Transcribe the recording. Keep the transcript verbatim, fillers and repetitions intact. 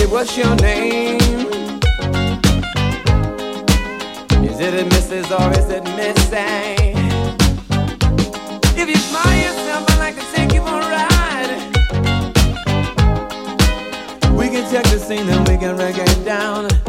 what's your name? Is it a missus or is it Missy? If you smile yourself, I'd like to take you for a ride. We can check the scene and we can break it down.